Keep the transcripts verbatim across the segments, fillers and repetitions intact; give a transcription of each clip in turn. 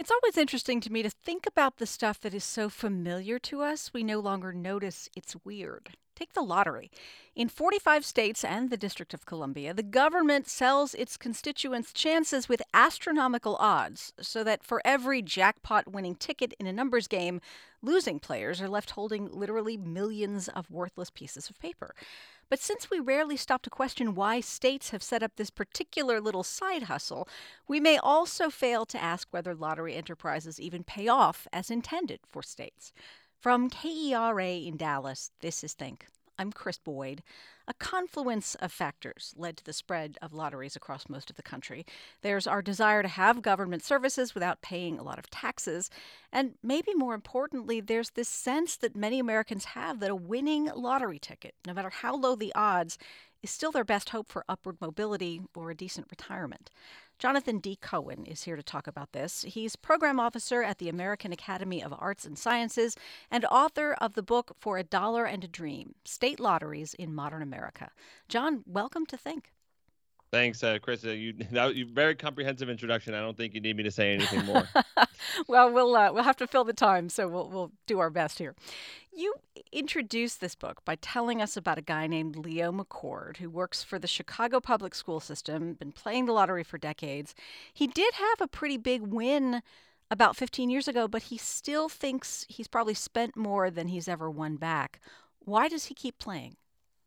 It's always interesting to me to think about the stuff that is so familiar to us, we no longer notice it's weird. Take the lottery. In forty-five states and the District of Columbia, the government sells its constituents chances with astronomical odds, so that for every jackpot winning ticket in a numbers game, losing players are left holding literally millions of worthless pieces of paper. But since we rarely stop to question why states have set up this particular little side hustle, we may also fail to ask whether lottery enterprises even pay off as intended for states. From K E R A in Dallas, this is Think. I'm Chris Boyd. A confluence of factors led to the spread of lotteries across most of the country. There's our desire to have government services without paying a lot of taxes. And maybe more importantly, there's this sense that many Americans have that a winning lottery ticket, no matter how low the odds, is still their best hope for upward mobility or a decent retirement. Jonathan D. Cohen is here to talk about this. He's program officer at the American Academy of Arts and Sciences and author of the book For a Dollar and a Dream, State Lotteries in Modern America. John, welcome to Think. Thanks, uh, Chris. Uh, you, that, you very comprehensive introduction. I don't think you need me to say anything more. Well, we'll uh, we'll have to fill the time, so we'll we'll do our best here. You introduced this book by telling us about a guy named Leo McCord who works for the Chicago public school system, been playing the lottery for decades. He did have a pretty big win about fifteen years ago, but he still thinks he's probably spent more than he's ever won back. Why does he keep playing?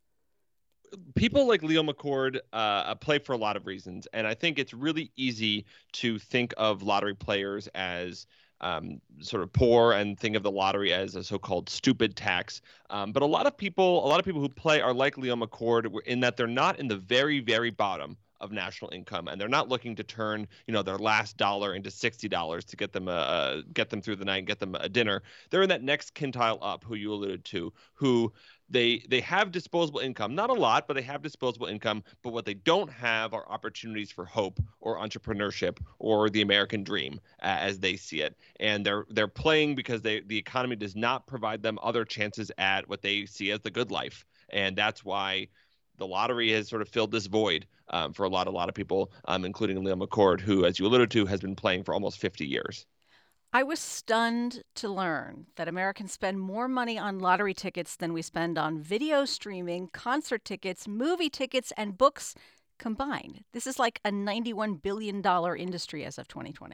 People like Leo McCord uh, play for a lot of reasons, and I think it's really easy to think of lottery players as um, sort of poor and think of the lottery as a so-called stupid tax. Um, but a lot of people, a lot of people who play are like Leo McCord in that they're not in the very, very bottom of national income, and they're not looking to turn, you know, their last dollar into sixty dollars to get them a, a get them through the night and get them a dinner. They're in that next quintile up, who you alluded to, who they they have disposable income, not a lot, but they have disposable income. But what they don't have are opportunities for hope or entrepreneurship or the American dream, uh, as they see it. And they're they're playing because they the economy does not provide them other chances at what they see as the good life, and that's why the lottery has sort of filled this void um, for a lot, a lot of people, um, including Leo McCord, who, as you alluded to, has been playing for almost fifty years. I was stunned to learn that Americans spend more money on lottery tickets than we spend on video streaming, concert tickets, movie tickets, and books combined. This is like a ninety-one billion dollars industry as of twenty twenty.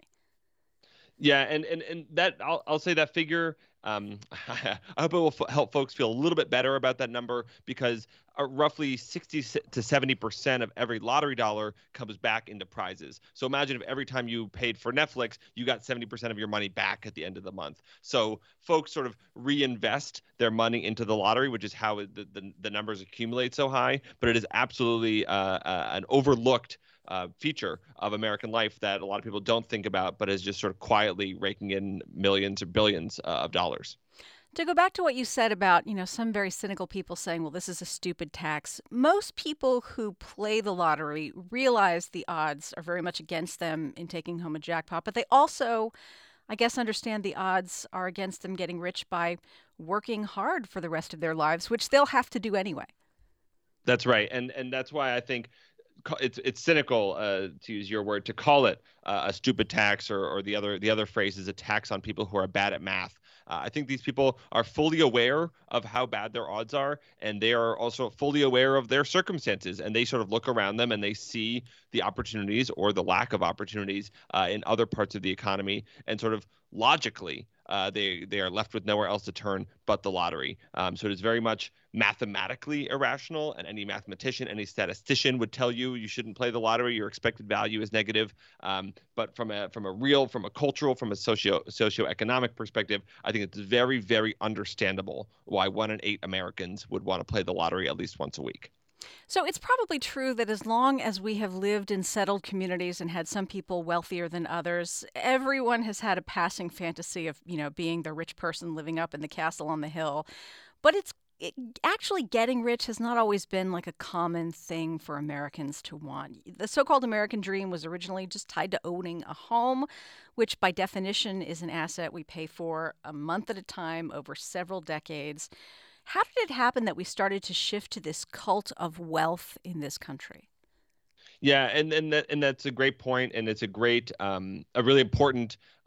Yeah, and and and that I'll I'll say that figure. Um, I hope it will f- help folks feel a little bit better about that number, because uh, roughly sixty to seventy percent of every lottery dollar comes back into prizes. So imagine if every time you paid for Netflix, you got seventy percent of your money back at the end of the month. So folks sort of reinvest their money into the lottery, which is how it, the, the the numbers accumulate so high. But it is absolutely uh, uh, an overlooked Uh, feature of American life that a lot of people don't think about, but is just sort of quietly raking in millions or billions uh, of dollars. To go back to what you said about, you know, some very cynical people saying, well, this is a stupid tax. Most people who play the lottery realize the odds are very much against them in taking home a jackpot, but they also, I guess, understand the odds are against them getting rich by working hard for the rest of their lives, which they'll have to do anyway. That's right. And and that's why I think it's it's cynical, uh, to use your word, to call it uh, a stupid tax, or or the other the other phrase is a tax on people who are bad at math. Uh, I think these people are fully aware of how bad their odds are, and they are also fully aware of their circumstances, and they sort of look around them and they see the opportunities or the lack of opportunities uh, in other parts of the economy, and sort of logically uh, they they are left with nowhere else to turn but the lottery. Um, so it is very much mathematically irrational, and any mathematician, any statistician would tell you you shouldn't play the lottery. Your expected value is negative. Um, but from a from a real, from a cultural, from a socio socioeconomic perspective, I think it's very, very understandable why one in eight Americans would want to play the lottery at least once a week. So it's probably true that as long as we have lived in settled communities and had some people wealthier than others, everyone has had a passing fantasy of, you know, being the rich person living up in the castle on the hill. But it's it, actually getting rich has not always been like a common thing for Americans to want. The so-called American dream was originally just tied to owning a home, which by definition is an asset we pay for a month at a time over several decades. How did it happen that we started to shift to this cult of wealth in this country? Yeah, and and that, and that's a great point, and it's a great, um, a really important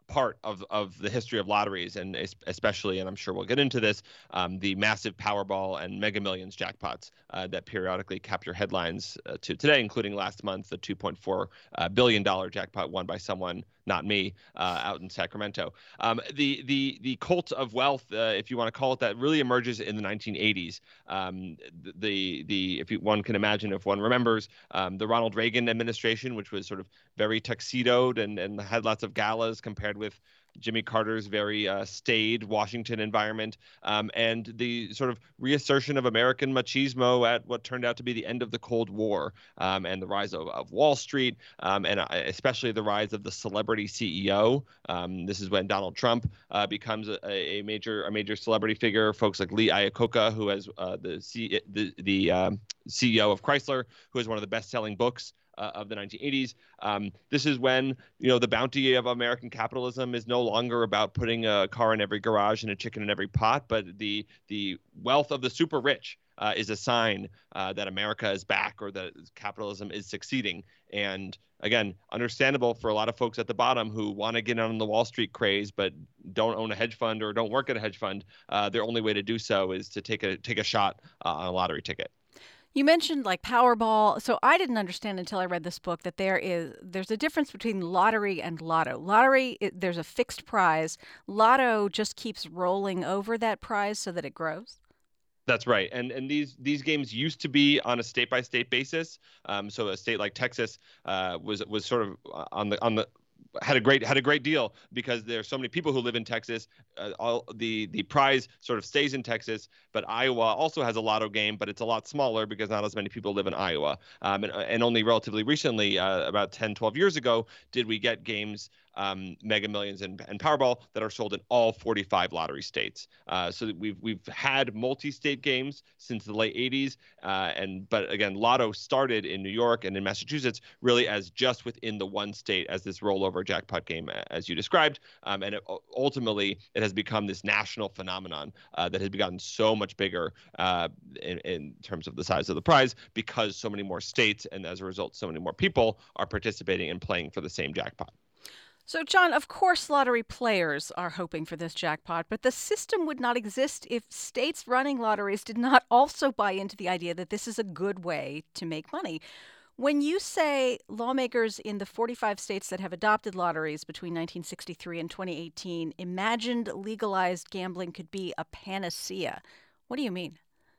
part of, of the history of lotteries, and especially, and I'm sure we'll get into this, um, the massive Powerball and Mega Millions jackpots uh, that periodically capture headlines uh, to today, including last month, the two point four uh, billion dollars jackpot won by someone, not me, uh, out in Sacramento. Um, the the the cult of wealth, uh, if you want to call it that, really emerges in the nineteen eighties. Um, the the if you, one can imagine, if one remembers, um, the Ronald Reagan administration, which was sort of very tuxedoed and and had lots of galas compared with Jimmy Carter's very uh, staid Washington environment, um, and the sort of reassertion of American machismo at what turned out to be the end of the Cold War, um, and the rise of, of Wall Street, um, and especially the rise of the celebrity C E O. Um, this is when Donald Trump uh, becomes a, a major a major celebrity figure. Folks like Lee Iacocca, who has uh, the C, the, the um, C E O of Chrysler, who has one of the best-selling books Uh, of the nineteen eighties. Um, this is when, you know, the bounty of American capitalism is no longer about putting a car in every garage and a chicken in every pot, but the the wealth of the super rich uh, is a sign uh, that America is back, or that capitalism is succeeding. And again, understandable for a lot of folks at the bottom who want to get on the Wall Street craze but don't own a hedge fund or don't work at a hedge fund. Uh, their only way to do so is to take a take a shot uh, on a lottery ticket. You mentioned like Powerball. So I didn't understand until I read this book that there is there's a difference between lottery and lotto. Lottery, it, there's a fixed prize. Lotto just keeps rolling over that prize so that it grows. That's right, and and these these games used to be on a state by state basis. Um, so a state like Texas uh, was was sort of on the on the had a great had a great deal because there are so many people who live in Texas. Uh, all the the prize sort of stays in Texas, but Iowa also has a lotto game, but it's a lot smaller because not as many people live in Iowa. Um, and, and only relatively recently, uh, about ten, twelve years ago, did we get games, um, Mega Millions and, and Powerball, that are sold in all forty-five lottery states. Uh, so we've we've had multi-state games since the late eighties, uh, and but again, Lotto started in New York and in Massachusetts really as just within the one state as this rollover jackpot game, as you described, um, and it, ultimately it has become this national phenomenon uh, that has gotten so much bigger uh, in, in terms of the size of the prize because so many more states and as a result so many more people are participating and playing for the same jackpot. So, John, of course, lottery players are hoping for this jackpot, but the system would not exist if states running lotteries did not also buy into the idea that this is a good way to make money. When you say lawmakers in the forty-five states that have adopted lotteries between nineteen sixty-three and twenty eighteen imagined legalized gambling could be a panacea, what do you mean?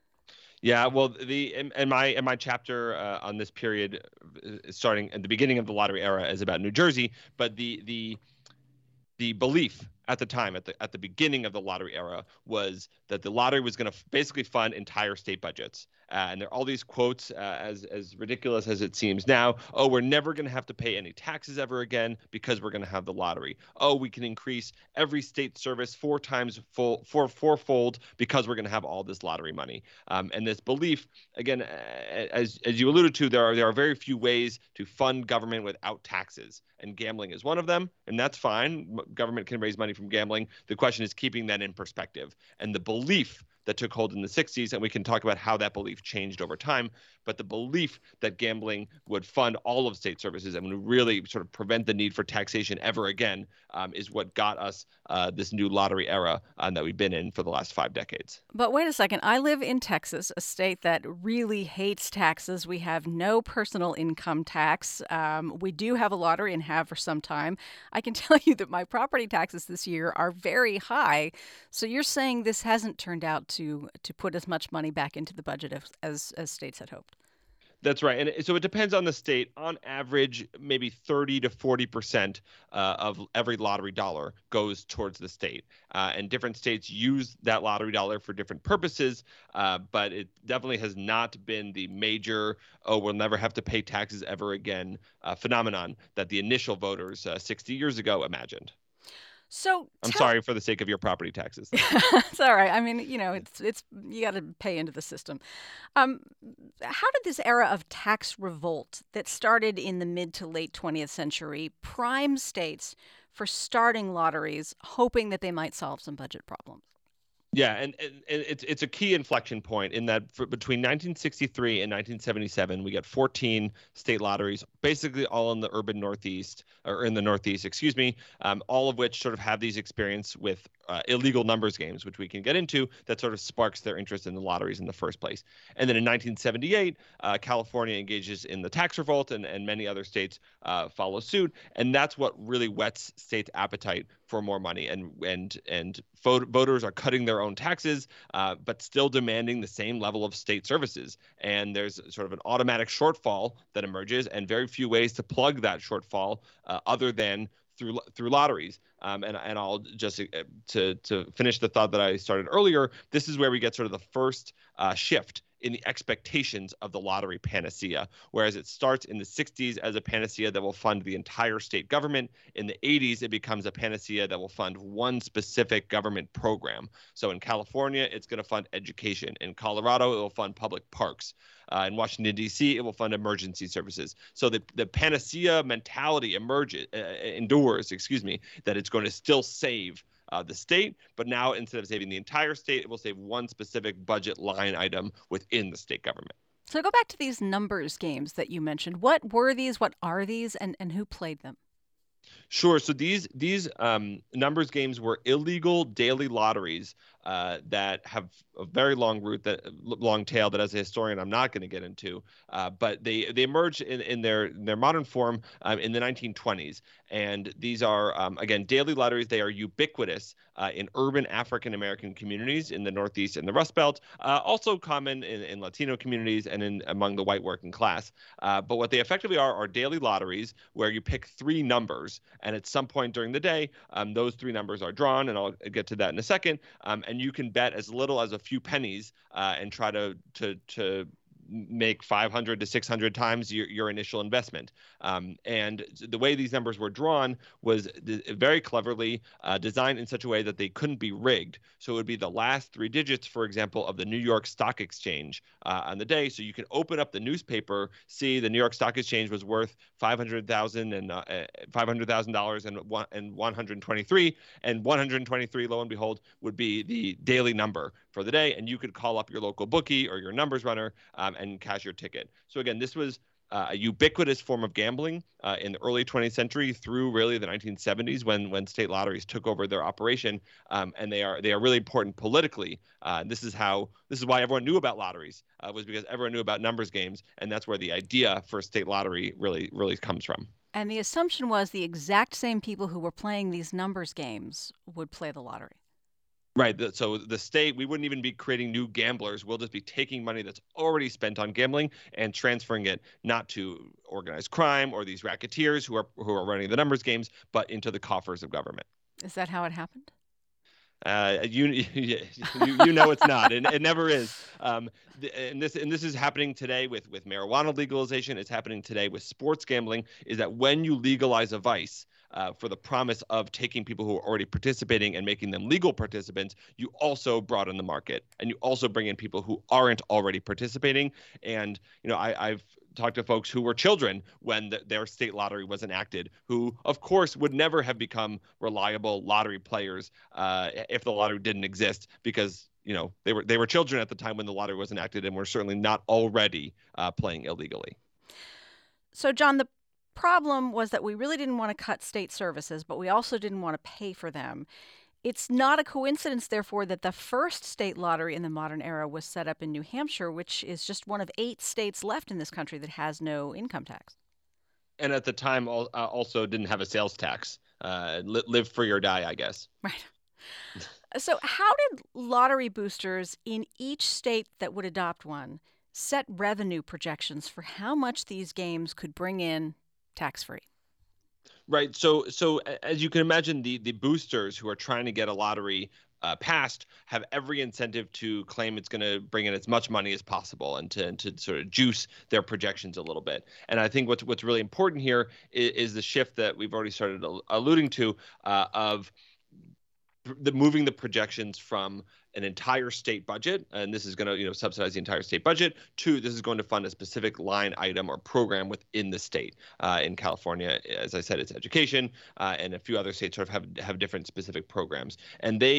Yeah, well, the in, in my in my chapter uh, on this period, uh, starting at the beginning of the lottery era, is about New Jersey. But the the the belief at the time, at the at the beginning of the lottery era, was that the lottery was going to f- basically fund entire state budgets. Uh, and there are all these quotes, uh, as as ridiculous as it seems now. Oh, we're never going to have to pay any taxes ever again because we're going to have the lottery. Oh, we can increase every state service four times full, four fourfold because we're going to have all this lottery money. Um, and this belief, again, as as you alluded to, there are there are very few ways to fund government without taxes, and gambling is one of them, and that's fine. Government can raise money from gambling. The question is keeping that in perspective, and the belief that took hold in the sixties, and we can talk about how that belief changed over time, but the belief that gambling would fund all of state services and would really sort of prevent the need for taxation ever again um, is what got us uh, this new lottery era uh, that we've been in for the last five decades. But wait a second. I live in Texas, a state that really hates taxes. We have no personal income tax. Um, we do have a lottery and have for some time. I can tell you that my property taxes this year are very high. So you're saying this hasn't turned out to to put as much money back into the budget as, as, as states had hoped. That's right. And so it depends on the state. On average, maybe thirty to forty percent uh, of every lottery dollar goes towards the state. Uh, and different states use that lottery dollar for different purposes. Uh, but it definitely has not been the major, oh, we'll never have to pay taxes ever again uh, phenomenon that the initial voters uh, sixty years ago imagined. So I'm tell- sorry for the sake of your property taxes. It's all right. I mean, you know, it's it's you got to pay into the system. Um, how did this era of tax revolt that started in the mid to late twentieth century prime states for starting lotteries, hoping that they might solve some budget problems? Yeah, and, and, and it's it's a key inflection point in that for, between nineteen sixty-three and nineteen seventy-seven, we get fourteen state lotteries, basically all in the urban Northeast, or in the Northeast, excuse me, um, all of which sort of have these experience with uh, illegal numbers games, which we can get into, that sort of sparks their interest in the lotteries in the first place. And then in nineteen seventy-eight, uh, California engages in the tax revolt, and, and many other states uh, follow suit. And that's what really whets states' appetite for more money. And and and voters are cutting their own taxes, uh, but still demanding the same level of state services. And there's sort of an automatic shortfall that emerges, and very few ways to plug that shortfall uh, other than through through lotteries. Um, and and I'll just uh, to to finish the thought that I started earlier. This is where we get sort of the first uh, shift in the expectations of the lottery panacea, whereas it starts in the sixties as a panacea that will fund the entire state government. In the eighties, it becomes a panacea that will fund one specific government program. So in California, it's going to fund education. In Colorado, it will fund public parks. Uh, in Washington, D C, it will fund emergency services. So the, the panacea mentality emerges, uh, endures, excuse me, that it's going to still save Uh, the state, but now instead of saving the entire state, it will save one specific budget line item within the state government. So go back to these numbers games that you mentioned. What were these? What are these? And, and who played them? Sure. So these these um, numbers games were illegal daily lotteries uh, that have a very long route, that long tail that as a historian I'm not going to get into. Uh, but they they emerged in, in their in their modern form um, in the nineteen twenties. And these are, um, again, daily lotteries. They are ubiquitous uh, in urban African American communities in the Northeast and the Rust Belt, uh, also common in, in Latino communities and in among the white working class. Uh, but what they effectively are are daily lotteries where you pick three numbers, and at some point during the day, um, those three numbers are drawn, and I'll get to that in a second. Um, and you can bet as little as a few pennies uh, and try to to to make five hundred to six hundred times your, your initial investment. Um, and the way these numbers were drawn was very cleverly uh, designed in such a way that they couldn't be rigged. So it would be the last three digits, for example, of the New York Stock Exchange uh, on the day. So you can open up the newspaper, see the New York Stock Exchange was worth five hundred thousand dollars and uh, five hundred thousand dollars and one, and one hundred twenty-three, and one hundred twenty-three, lo and behold, would be the daily number for the day. And you could call up your local bookie or your numbers runner um, and cash your ticket. So again, this was uh, a ubiquitous form of gambling uh, in the early twentieth century through really the nineteen seventies, when when state lotteries took over their operation, um, and they are they are really important politically. Uh, this is how this is why everyone knew about lotteries, uh, was because everyone knew about numbers games, and that's where the idea for a state lottery really really comes from. And the assumption was the exact same people who were playing these numbers games would play the lottery. Right. So the state, we wouldn't even be creating new gamblers. We'll just be taking money that's already spent on gambling and transferring it not to organized crime or these racketeers who are who are running the numbers games, but into the coffers of government. Is that how it happened? Uh, you, you you know it's not, and it never is. Um, and this and this is happening today with with marijuana legalization. It's happening today with sports gambling. Is that when you legalize a vice, Uh, for the promise of taking people who are already participating and making them legal participants, you also broaden the market, and you also bring in people who aren't already participating. And you know, I, I've talked to folks who were children when the, their state lottery was enacted, who, of course, would never have become reliable lottery players uh, if the lottery didn't exist, because you know they were they were children at the time when the lottery was enacted, and were certainly not already uh, playing illegally. So, John, the problem was that we really didn't want to cut state services, but we also didn't want to pay for them. It's not a coincidence, therefore, that the first state lottery in the modern era was set up in New Hampshire, which is just one of eight states left in this country that has no income tax. And at the time, also didn't have a sales tax. Uh, live free or die, I guess. Right. So how did lottery boosters in each state that would adopt one set revenue projections for how much these games could bring in tax-free? Right. So, so as you can imagine, the the boosters who are trying to get a lottery uh, passed have every incentive to claim it's going to bring in as much money as possible, and to and to sort of juice their projections a little bit. And I think what's what's really important here is, is the shift that we've already started alluding to uh, of the moving the projections from an entire state budget, and this is going to, you know, subsidize the entire state budget, to this is going to fund a specific line item or program within the state. Uh, in California, as I said, it's education, uh, and a few other states sort of have have different specific programs. And they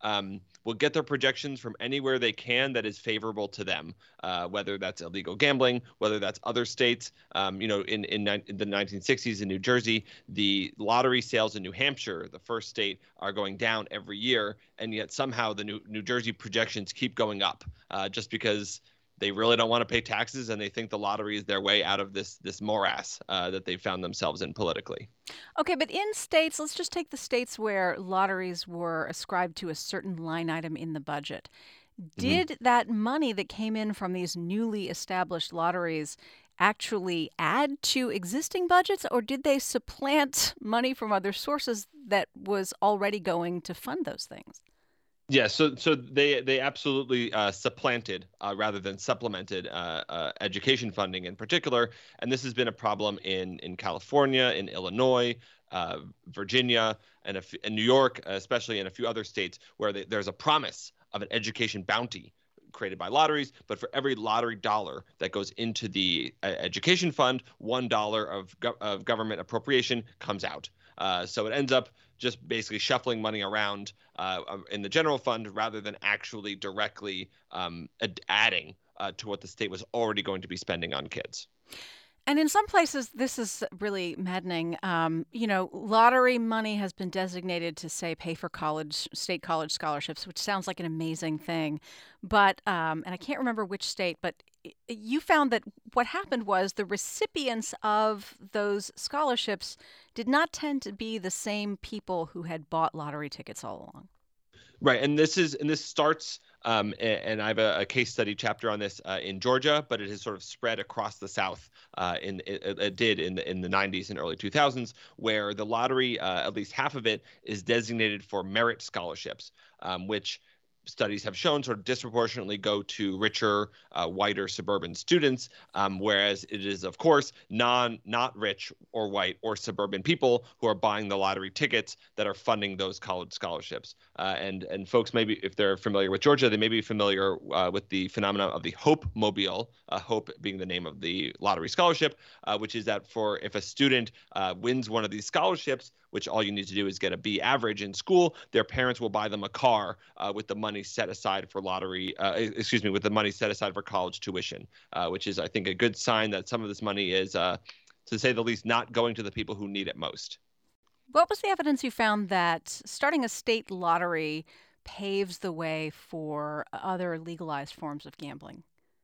um, will get their projections from anywhere they can that is favorable to them, uh, whether that's illegal gambling, whether that's other states. Um, you know, in, in, in the nineteen sixties in New Jersey, the lottery sales in New Hampshire, the first state, are going down every year, and yet somehow the New, New Jersey projections keep going up uh, just because they really don't want to pay taxes, and they think the lottery is their way out of this this morass uh, that they found themselves in politically. Okay, but in states, let's just take the states where lotteries were ascribed to a certain line item in the budget. Did mm-hmm. that money that came in from these newly established lotteries actually add to existing budgets, or did they supplant money from other sources that was already going to fund those things? Yeah, so so they they absolutely uh, supplanted uh, rather than supplemented uh, uh, education funding in particular, and this has been a problem in in California, in Illinois, uh, Virginia, and, a f- and New York, especially, and a few other states where they, there's a promise of an education bounty created by lotteries, but for every lottery dollar that goes into the uh, education fund, one dollar of go- of government appropriation comes out. Uh, so it ends up just basically shuffling money around uh, in the general fund rather than actually directly um, ad- adding uh, to what the state was already going to be spending on kids. And in some places, this is really maddening. Um, you know, lottery money has been designated to, say, pay for college, state college scholarships, which sounds like an amazing thing. But, um, and I can't remember which state, but you found that what happened was the recipients of those scholarships did not tend to be the same people who had bought lottery tickets all along. Right, and this is and this starts, um, and, and I have a, a case study chapter on this uh, in Georgia, but it has sort of spread across the South. Uh, in it, it did in the in the nineties and early two thousands, where the lottery, uh, at least half of it, is designated for merit scholarships, um, which studies have shown sort of disproportionately go to richer, uh, whiter suburban students, um, whereas it is, of course, non not rich or white or suburban people who are buying the lottery tickets that are funding those college scholarships. Uh, and and folks, maybe if they're familiar with Georgia, they may be familiar uh, with the phenomenon of the Hope Mobile, uh, Hope being the name of the lottery scholarship, uh, which is that for if a student uh, wins one of these scholarships, which all you need to do is get a B average in school, their parents will buy them a car uh, with the money set aside for lottery, uh, excuse me, with the money set aside for college tuition, uh, which is, I think, a good sign that some of this money is, uh, to say the least, not going to the people who need it most. What was the evidence you found that starting a state lottery paves the way for other legalized forms of gambling?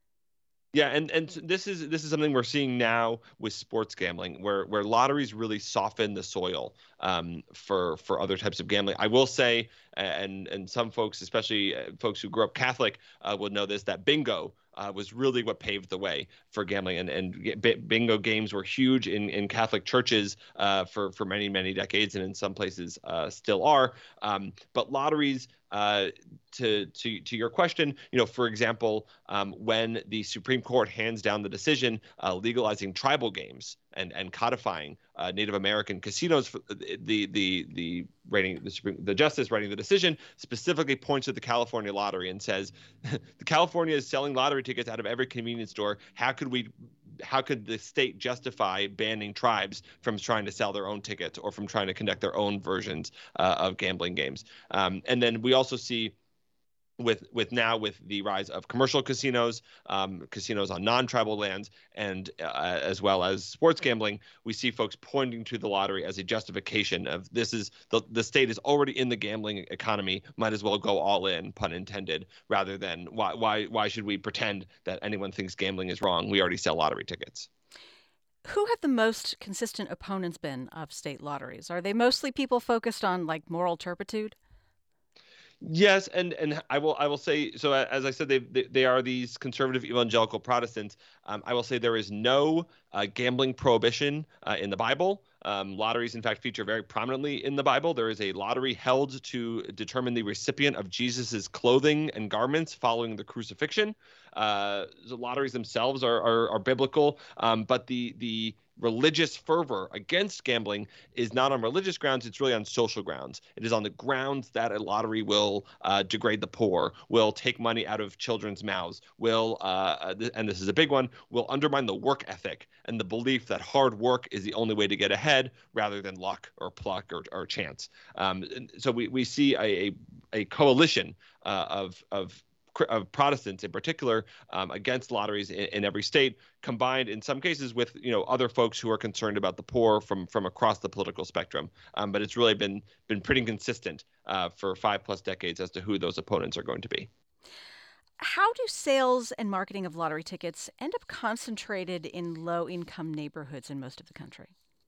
Yeah, and and this is this is something we're seeing now with sports gambling, where where lotteries really soften the soil um, for for other types of gambling. I will say, and and some folks, especially folks who grew up Catholic, uh, will know this, that bingo uh, was really what paved the way for gambling, and and b- bingo games were huge in in Catholic churches uh, for for many many decades, and in some places uh, still are. Um, but lotteries. Uh, to to to your question, you know, for example, um, when the Supreme Court hands down the decision uh, legalizing tribal games and and codifying uh, Native American casinos, for the the the writing the Supreme the justice writing the decision specifically points to the California lottery and says, the California is selling lottery tickets out of every convenience store. How could we How could the state justify banning tribes from trying to sell their own tickets or from trying to conduct their own versions uh, of gambling games? Um, and then we also see with with now with the rise of commercial casinos, um, casinos on non-tribal lands, and uh, as well as sports gambling, we see folks pointing to the lottery as a justification of this is the the state is already in the gambling economy, might as well go all in, pun intended, rather than why why why should we pretend that anyone thinks gambling is wrong? We already sell lottery tickets. Who have the most consistent opponents been of state lotteries? Are they mostly people focused on like moral turpitude? Yes, and and I will I will say so. As I said, they they, they are these conservative evangelical Protestants. Um, I will say there is no uh, gambling prohibition uh, in the Bible. Um, lotteries, in fact, feature very prominently in the Bible. There is a lottery held to determine the recipient of Jesus's clothing and garments following the crucifixion. Uh, the lotteries themselves are are, are biblical, um, but the the religious fervor against gambling is not on religious grounds, it's really on social grounds. It is on the grounds that a lottery will uh, degrade the poor, will take money out of children's mouths, will, uh, and this is a big one, will undermine the work ethic and the belief that hard work is the only way to get ahead rather than luck or pluck or, or chance. Um, so we, we see a, a, a coalition uh, of, of of Protestants in particular um, against lotteries in, in every state, combined in some cases with you know other folks who are concerned about the poor from from across the political spectrum. Um, but it's really been been pretty consistent uh, for five plus decades as to who those opponents are going to be. How do sales and marketing of lottery tickets end up concentrated in low-income neighborhoods in most of the country?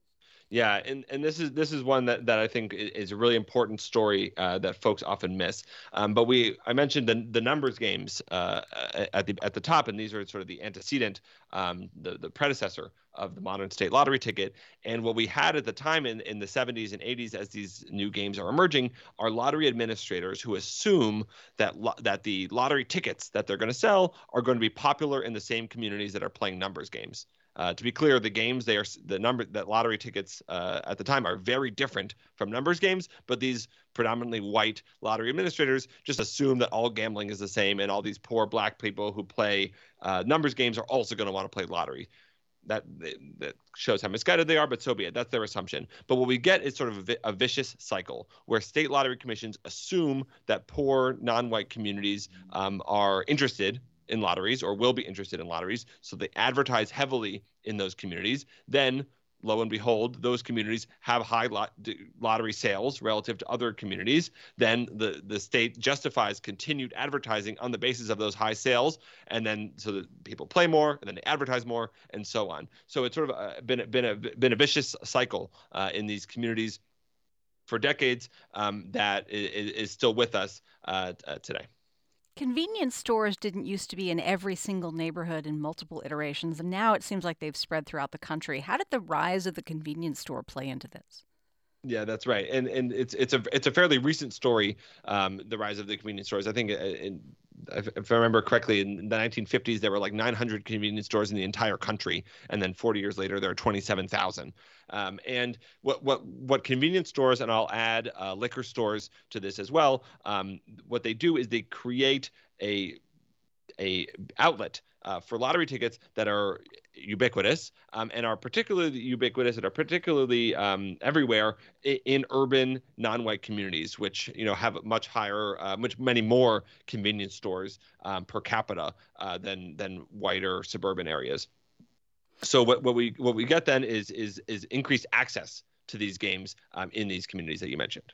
Yeah, and, and this is this is one that, that I think is a really important story uh, that folks often miss. Um, but we I mentioned the the numbers games uh, at the at the top, and these are sort of the antecedent, um, the the predecessor of the modern state lottery ticket. And what we had at the time in, in the seventies and eighties, as these new games are emerging, are lottery administrators who assume that lo- that the lottery tickets that they're going to sell are going to be popular in the same communities that are playing numbers games. Uh, to be clear, the games they are the number that lottery tickets uh, at the time are very different from numbers games, but these predominantly white lottery administrators just assume that all gambling is the same, and all these poor black people who play uh, numbers games are also going to want to play lottery. That that shows how misguided they are, but so be it. That's their assumption. But what we get is sort of a, vi- a vicious cycle where state lottery commissions assume that poor non-white communities um, are interested in lotteries or will be interested in lotteries. So they advertise heavily in those communities. Then, lo and behold, those communities have high lot- lottery sales relative to other communities. Then the, the state justifies continued advertising on the basis of those high sales. And then so that people play more and then they advertise more and so on. So it's sort of uh, been, been, a, been a vicious cycle uh, in these communities for decades um, that is, is still with us uh, uh, today. Convenience stores didn't used to be in every single neighborhood in multiple iterations, and now it seems like they've spread throughout the country. How did the rise of the convenience store play into this? Yeah, that's right, and and it's it's a it's a fairly recent story. Um, the rise of the convenience stores. I think, in, if I remember correctly, in the nineteen fifties there were like nine hundred convenience stores in the entire country, and then forty years later there are twenty-seven thousand. Um, and what what what convenience stores, and I'll add uh, liquor stores to this as well. Um, what they do is they create a a outlet uh, for lottery tickets that are ubiquitous um, and are particularly ubiquitous and are particularly um, everywhere in, in urban non-white communities, which you know have much higher, uh, much many more convenience stores um, per capita uh, than than whiter suburban areas. So what, what we what we get then is is is increased access to these games um, in these communities that you mentioned.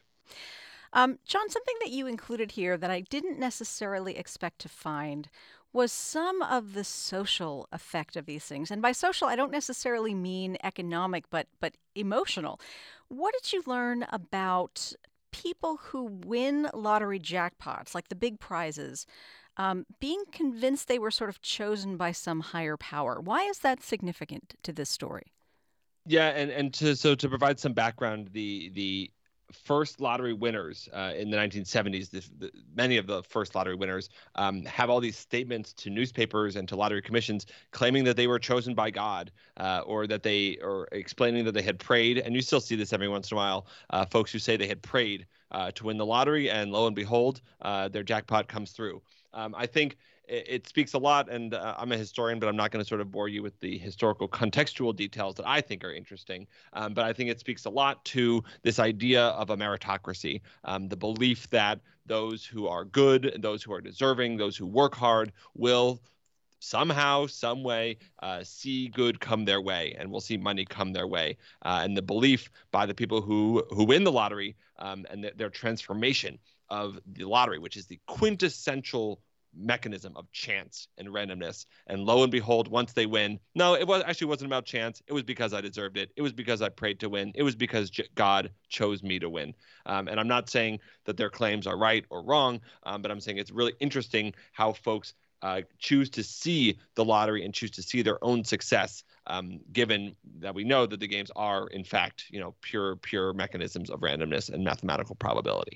Um, John, something that you included here that I didn't necessarily expect to find was some of the social effect of these things. And by social, I don't necessarily mean economic, but but emotional. What did you learn about people who win lottery jackpots, like the big prizes, um, being convinced they were sort of chosen by some higher power? Why is that significant to this story? Yeah, and and to so to provide some background, the the first lottery winners uh, in the nineteen seventies, the, the, many of the first lottery winners um, have all these statements to newspapers and to lottery commissions claiming that they were chosen by God uh, or that they or explaining that they had prayed. And you still see this every once in a while, uh, folks who say they had prayed uh, to win the lottery, and lo and behold, uh, their jackpot comes through. Um, I think it, it speaks a lot, and uh, I'm a historian, but I'm not going to sort of bore you with the historical contextual details that I think are interesting. Um, but I think it speaks a lot to this idea of a meritocracy, um, the belief that those who are good, those who are deserving, those who work hard will somehow, some way, uh, see good come their way, and we'll see money come their way. Uh, and the belief by the people who who win the lottery um, and th- their transformation of the lottery, which is the quintessential mechanism of chance and randomness. And lo and behold, once they win, no, it was actually wasn't about chance. It was because I deserved it. It was because I prayed to win. It was because J- God chose me to win. Um, and I'm not saying that their claims are right or wrong, um, but I'm saying it's really interesting how folks Uh, choose to see the lottery and choose to see their own success, um, given that we know that the games are, in fact, you know, pure, pure mechanisms of randomness and mathematical probability.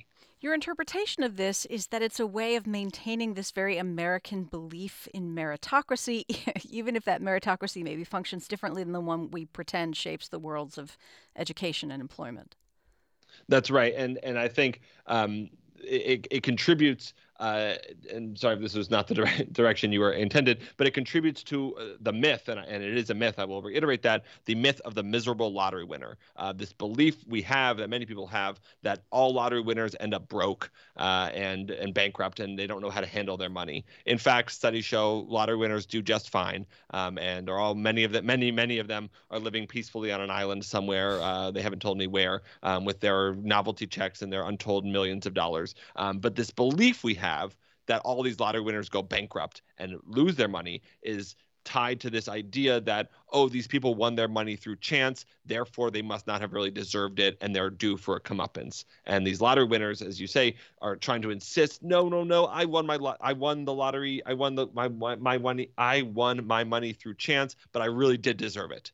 Your interpretation of this is that it's a way of maintaining this very American belief in meritocracy, even if that meritocracy maybe functions differently than the one we pretend shapes the worlds of education and employment. That's right, and and I think um, it, it contributes. Uh, and sorry if this was not the dire- direction you were intended, but it contributes to uh, the myth, and, and it is a myth. I will reiterate that the myth of the miserable lottery winner. Uh, this belief we have that many people have that all lottery winners end up broke uh, and and bankrupt, and they don't know how to handle their money. In fact, studies show lottery winners do just fine, um, and are all many of them, many many of them are living peacefully on an island somewhere. Uh, they haven't told me where, um, with their novelty checks and their untold millions of dollars. Um, but this belief we have have that all these lottery winners go bankrupt and lose their money is tied to this idea that, oh, these people won their money through chance, therefore they must not have really deserved it and they're due for a comeuppance. And these lottery winners, as you say, are trying to insist, no, no, no, I won my lo- I won the lottery, I won the my my, my money, I won my money through chance, but I really did deserve it.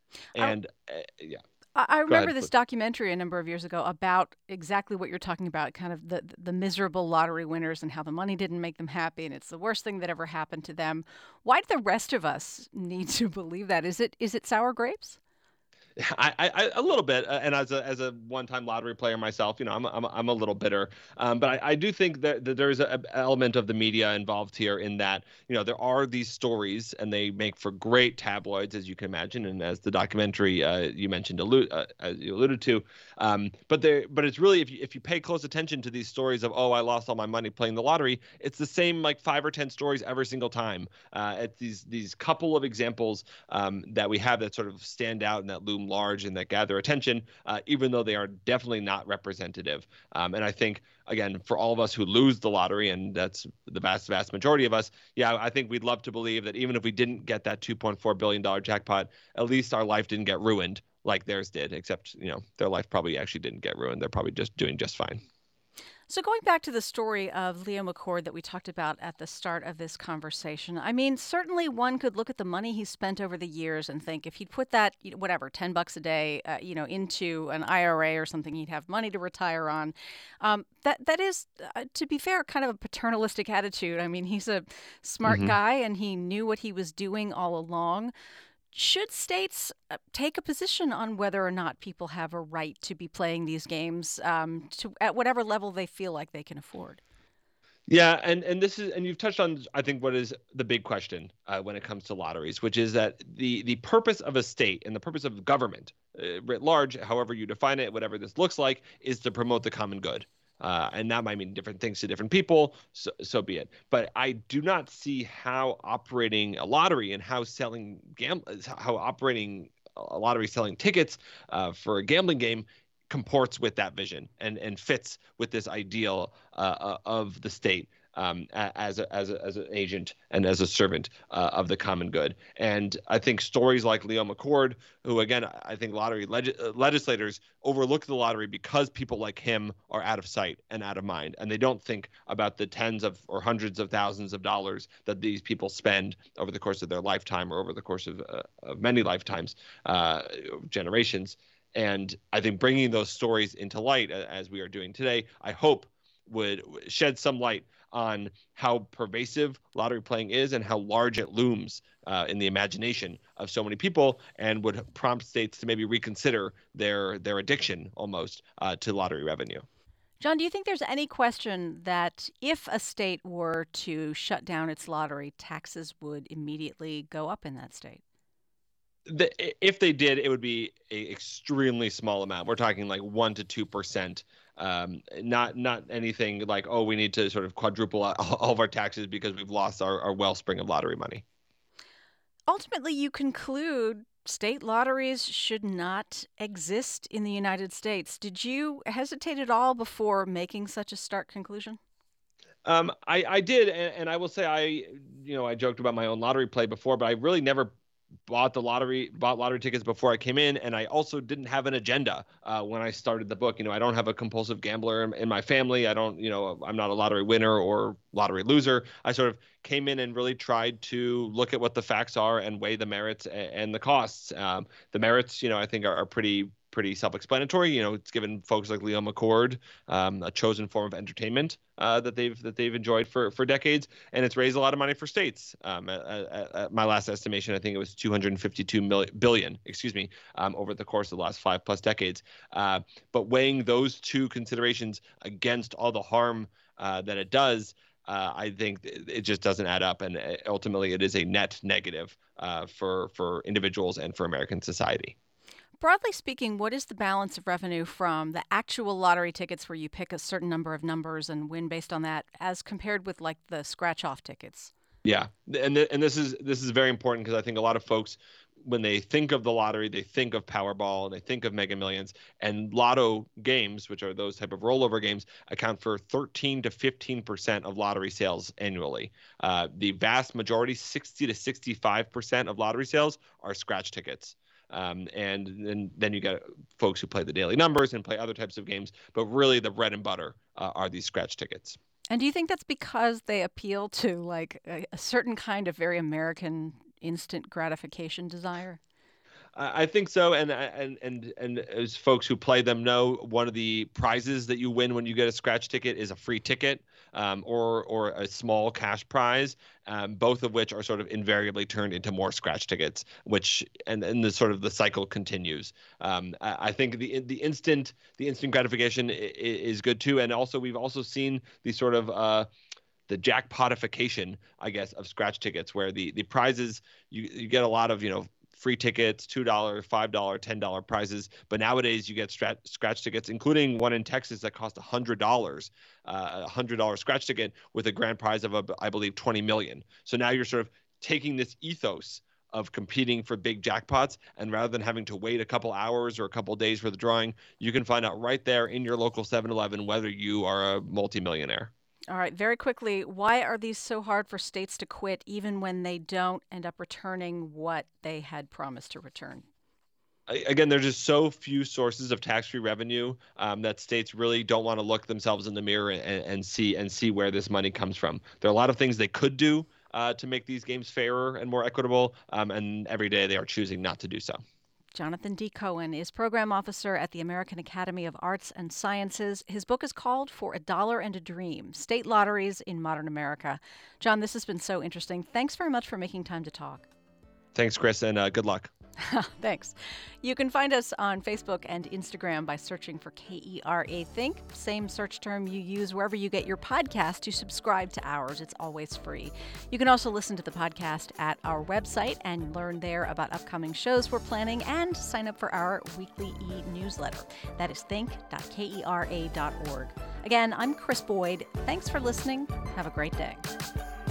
And uh, yeah. I remember this documentary a number of years ago about exactly what you're talking about, kind of the the miserable lottery winners and how the money didn't make them happy and it's the worst thing that ever happened to them. Why do the rest of us need to believe that? Is it is it sour grapes? I, I a little bit, uh, and as a as a one-time lottery player myself, you know, I'm I'm I'm a little bitter, um, but I, I do think that, that there's an element of the media involved here in that, you know, there are these stories and they make for great tabloids, as you can imagine, and as the documentary uh, you mentioned allude uh, as you alluded to, um, but there but it's really if you if you pay close attention to these stories of, oh, I lost all my money playing the lottery, it's the same like five or ten stories every single time. Uh, it's these these couple of examples um, that we have that sort of stand out and that loom large and that gather attention, uh, even though they are definitely not representative. Um, and I think, again, for all of us who lose the lottery, and that's the vast, vast majority of us, yeah, I think we'd love to believe that even if we didn't get that two point four billion dollars jackpot, at least our life didn't get ruined like theirs did, except, you know, their life probably actually didn't get ruined. They're probably just doing just fine. So going back to the story of Leo McCord that we talked about at the start of this conversation, I mean, certainly one could look at the money he's spent over the years and think if he'd put that, you know, whatever, ten bucks a day, uh, you know, into an I R A or something, he'd have money to retire on. Um, that that is, uh, to be fair, kind of a paternalistic attitude. I mean, he's a smart Mm-hmm. guy and he knew what he was doing all along. Should states uh, take a position on whether or not people have a right to be playing these games um, to, at whatever level they feel like they can afford? Yeah, and and this is and you've touched on I think what is the big question uh, when it comes to lotteries, which is that the the purpose of a state and the purpose of government uh, writ large, however you define it, whatever this looks like, is to promote the common good. Uh, and that might mean different things to different people, so, so be it. But I do not see how operating a lottery and how selling gam- how operating a lottery selling tickets uh, for a gambling game comports with that vision and and fits with this ideal uh, of the state um, as a, as a, as an agent and as a servant uh, of the common good. And I think stories like Leo McCord, who again I think lottery leg- legislators overlook the lottery because people like him are out of sight and out of mind, and they don't think about the tens of or hundreds of thousands of dollars that these people spend over the course of their lifetime or over the course of, uh, of many lifetimes, uh, generations. And I think bringing those stories into light, as we are doing today, I hope would shed some light on how pervasive lottery playing is and how large it looms uh, in the imagination of so many people, and would prompt states to maybe reconsider their their addiction almost uh, to lottery revenue. John, do you think there's any question that if a state were to shut down its lottery, taxes would immediately go up in that state? The, if they did, it would be a extremely small amount. We're talking like one to two percent. Um, not not anything like, oh, we need to sort of quadruple all of our taxes because we've lost our, our wellspring of lottery money. Ultimately, you conclude state lotteries should not exist in the United States. Did you hesitate at all before making such a stark conclusion? Um, I, I did, and, and I will say I, you know, I joked about my own lottery play before, but I really never bought the lottery, bought lottery tickets before I came in, and I also didn't have an agenda uh, when I started the book. You know, I don't have a compulsive gambler in, in my family. I don't, you know, I'm not a lottery winner or lottery loser. I sort of came in and really tried to look at what the facts are and weigh the merits and, and the costs. Um, the merits, you know, I think are, are pretty pretty self-explanatory. You know, it's given folks like Leo McCord um, a chosen form of entertainment uh, that they've that they've enjoyed for for decades, and it's raised a lot of money for states. Um, at, at, at my last estimation, I think it was two hundred fifty-two million billion, excuse me, um, over the course of the last five plus decades. Uh, but weighing those two considerations against all the harm uh, that it does, uh, I think it just doesn't add up, and ultimately it is a net negative uh, for for individuals and for American society. Broadly speaking, what is the balance of revenue from the actual lottery tickets where you pick a certain number of numbers and win based on that, as compared with like the scratch-off tickets? Yeah, and th- and this is this is very important because I think a lot of folks, when they think of the lottery, they think of Powerball and they think of Mega Millions, and Lotto games, which are those type of rollover games, account for thirteen to fifteen percent of lottery sales annually. Uh, the vast majority, sixty to sixty-five percent of lottery sales, are scratch tickets. Um, and then, then you get folks who play the daily numbers and play other types of games, but really the bread and butter uh, are these scratch tickets. And do you think that's because they appeal to like a, a certain kind of very American instant gratification desire? I think so, and and and and as folks who play them know, one of the prizes that you win when you get a scratch ticket is a free ticket, um, or or a small cash prize, um, both of which are sort of invariably turned into more scratch tickets, which and and the sort of the cycle continues. Um, I, I think the the instant the instant gratification is good too, and also we've also seen the sort of uh, the jackpotification, I guess, of scratch tickets, where the the prizes you you get a lot of you know. free tickets, two dollars, five dollars, ten dollars prizes. But nowadays you get strat- scratch tickets, including one in Texas that cost one hundred dollars, uh, a one hundred dollars scratch ticket with a grand prize of, a, I believe, twenty million dollars. So now you're sort of taking this ethos of competing for big jackpots, and rather than having to wait a couple hours or a couple days for the drawing, you can find out right there in your local seven eleven whether you are a multimillionaire. All right, very quickly, why are these so hard for states to quit even when they don't end up returning what they had promised to return? Again, there's just so few sources of tax-free revenue um, that states really don't want to look themselves in the mirror and, and see and see where this money comes from. There are a lot of things they could do uh, to make these games fairer and more equitable, um, and every day they are choosing not to do so. Jonathan D. Cohen is program officer at the American Academy of Arts and Sciences. His book is called For a Dollar and a Dream, State Lotteries in Modern America. John, this has been so interesting. Thanks very much for making time to talk. Thanks, Chris, and uh, good luck. Thanks. You can find us on Facebook and Instagram by searching for K E R A Think. Same search term you use wherever you get your podcast to subscribe to ours. It's always free. You can also listen to the podcast at our website and learn there about upcoming shows we're planning and sign up for our weekly e-newsletter. That is think dot kera dot org. Again, I'm Chris Boyd. Thanks for listening. Have a great day.